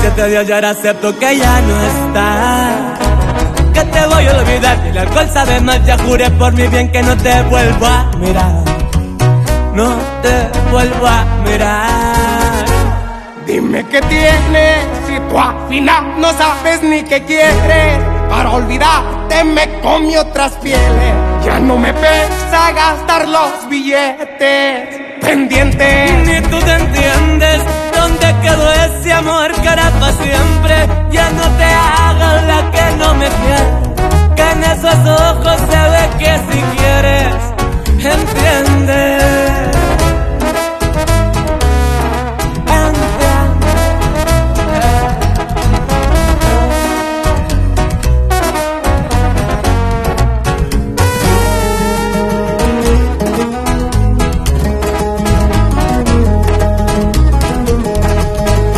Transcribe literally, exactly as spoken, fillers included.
que te dio y ahora acepto que ya no está. Que te voy a olvidar, el alcohol sabe más, ya juré por mi bien que no te vuelvo a mirar. No te vuelvo a mirar. Dime qué tienes, si tú al final no sabes ni qué quieres. Para olvidarte me comí otras pieles. Ya no me pesa gastar los billetes pendientes. Ni tú te entiendes dónde quedó ese amor que era para siempre. Ya no te hagas la que no me quiere, que en esos ojos se ve que si quieres, entiendes.